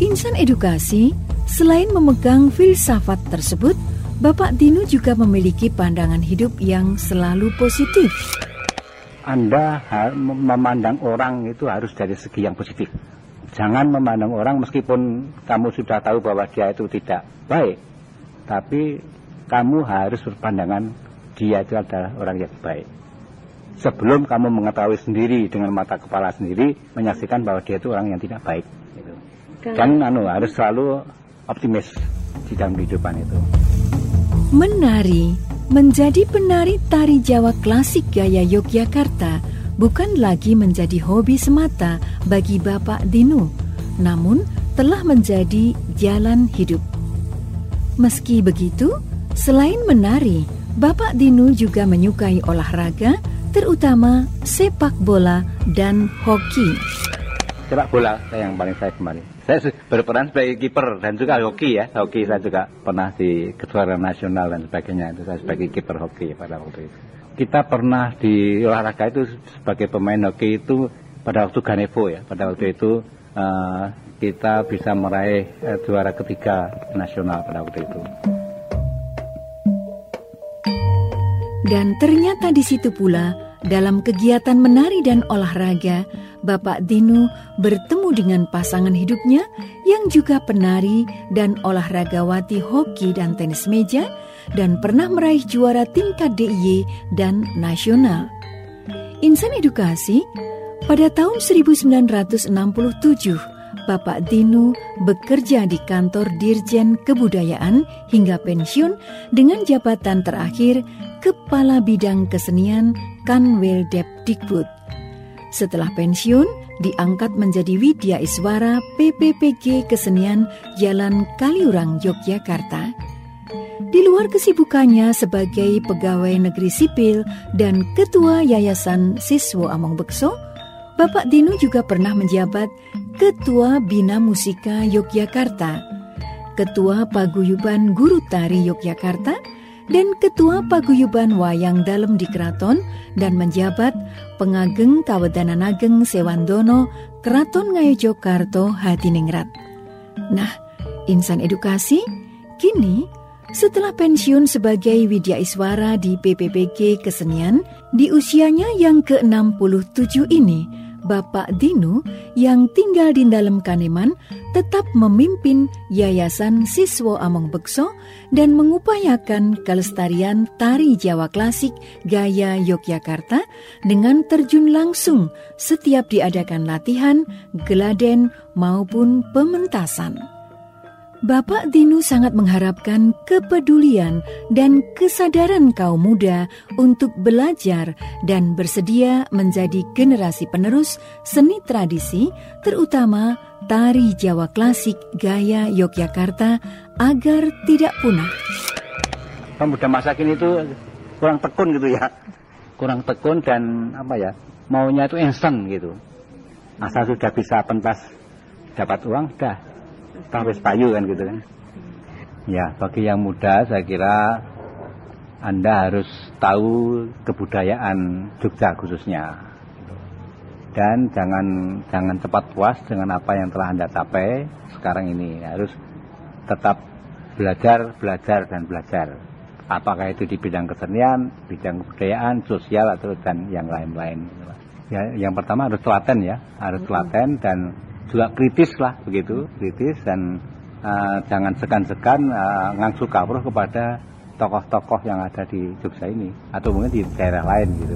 Insan edukasi, selain memegang filsafat tersebut, Bapak Dinu juga memiliki pandangan hidup yang selalu positif. Anda memandang orang itu harus dari segi yang positif. Jangan memandang orang meskipun kamu sudah tahu bahwa dia itu tidak baik, tapi kamu harus berpandangan dia itu adalah orang yang baik. Sebelum kamu mengetahui sendiri dengan mata kepala sendiri, menyaksikan bahwa dia itu orang yang tidak baik. Gitu. Dan harus selalu optimis di dalam kehidupan itu. Menari, menjadi penari tari Jawa klasik gaya Yogyakarta bukan lagi menjadi hobi semata bagi Bapak Dinu, namun telah menjadi jalan hidup. Meski begitu, selain menari, Bapak Dinu juga menyukai olahraga, terutama sepak bola dan hoki. Sepak bola yang paling saya gemari. Saya berperan sebagai kiper dan juga hoki ya. Hoki saya juga pernah di kejuaraan nasional dan sebagainya. Itu saya sebagai kiper hoki pada waktu itu. Kita pernah di olahraga itu sebagai pemain hoki itu pada waktu Ganevo ya. Pada waktu itu kita bisa meraih juara ketiga nasional pada waktu itu. Dan ternyata di situ pula, dalam kegiatan menari dan olahraga, Bapak Dinu bertemu dengan pasangan hidupnya yang juga penari dan olahragawati hoki dan tenis meja dan pernah meraih juara tingkat DIY dan nasional. Insan edukasi, pada tahun 1967, Bapak Dinu bekerja di kantor Dirjen Kebudayaan hingga pensiun dengan jabatan terakhir Kepala Bidang Kesenian Kanwildebdikbud. Setelah pensiun, diangkat menjadi Widya Iswara PPPG Kesenian Jalan Kaliurang, Yogyakarta. Di luar kesibukannya sebagai pegawai negeri sipil dan Ketua Yayasan Siswo Among Bekso, Bapak Dinu juga pernah menjabat Ketua Bina Musika Yogyakarta, Ketua Paguyuban Guru Tari Yogyakarta, dan Ketua Paguyuban Wayang Dalem di Keraton, dan menjabat Pengageng Kawedanan Ageng Sewandono Keraton Ngayojokarto Hadiningrat. Nah, insan edukasi, kini setelah pensiun sebagai Widya Iswara di PPPG Kesenian, di usianya yang ke-67 ini, Bapak Dinu yang tinggal di dalam Kaneman tetap memimpin Yayasan Siswo Among Bekso dan mengupayakan kelestarian tari Jawa klasik gaya Yogyakarta dengan terjun langsung setiap diadakan latihan, geladen maupun pementasan. Bapak Dinu sangat mengharapkan kepedulian dan kesadaran kaum muda untuk belajar dan bersedia menjadi generasi penerus seni tradisi, terutama tari Jawa klasik gaya Yogyakarta agar tidak punah. Pemuda masa kini itu kurang tekun gitu ya. Kurang tekun dan maunya itu instan gitu. Asal sudah bisa pentas dapat uang, dah. Wis payu kan gitu kan. Ya, bagi yang muda saya kira Anda harus tahu kebudayaan Jogja khususnya. Dan jangan cepat puas dengan apa yang telah Anda capai sekarang ini. Harus tetap belajar dan belajar. Apakah itu di bidang kesenian, bidang kebudayaan, sosial atau dan yang lain-lain. Ya, yang pertama harus telaten ya, harus telaten dan juga kritis lah begitu, kritis dan jangan segan-segan ngangsu kawruh kepada tokoh-tokoh yang ada di Jogja ini atau mungkin di daerah lain gitu.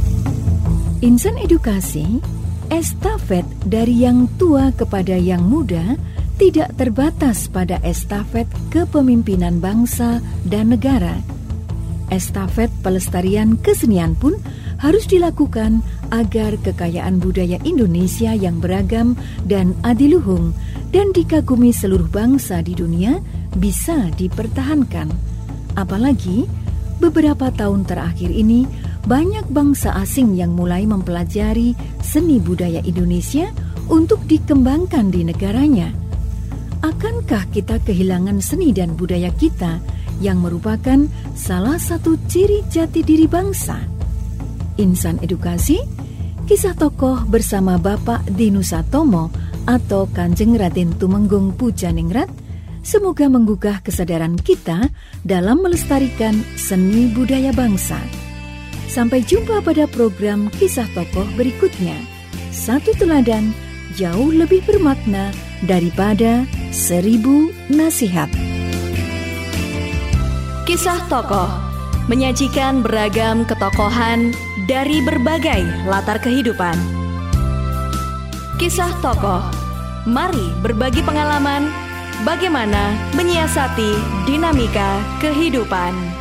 Insan edukasi, estafet dari yang tua kepada yang muda tidak terbatas pada estafet kepemimpinan bangsa dan negara. Estafet pelestarian kesenian pun harus dilakukan agar kekayaan budaya Indonesia yang beragam dan adiluhung dan dikagumi seluruh bangsa di dunia bisa dipertahankan. Apalagi beberapa tahun terakhir ini banyak bangsa asing yang mulai mempelajari seni budaya Indonesia untuk dikembangkan di negaranya. Akankah kita kehilangan seni dan budaya kita yang merupakan salah satu ciri jati diri bangsa? Insan edukasi, kisah tokoh bersama Bapak Dinu Satomo atau Kanjeng Raden Tumenggung Pujaningrat semoga menggugah kesadaran kita dalam melestarikan seni budaya bangsa. Sampai jumpa pada program Kisah Tokoh berikutnya. Satu teladan jauh lebih bermakna daripada 1000 nasihat. Kisah Tokoh menyajikan beragam ketokohan dari berbagai latar kehidupan. Kisah Tokoh, mari berbagi pengalaman bagaimana menyiasati dinamika kehidupan.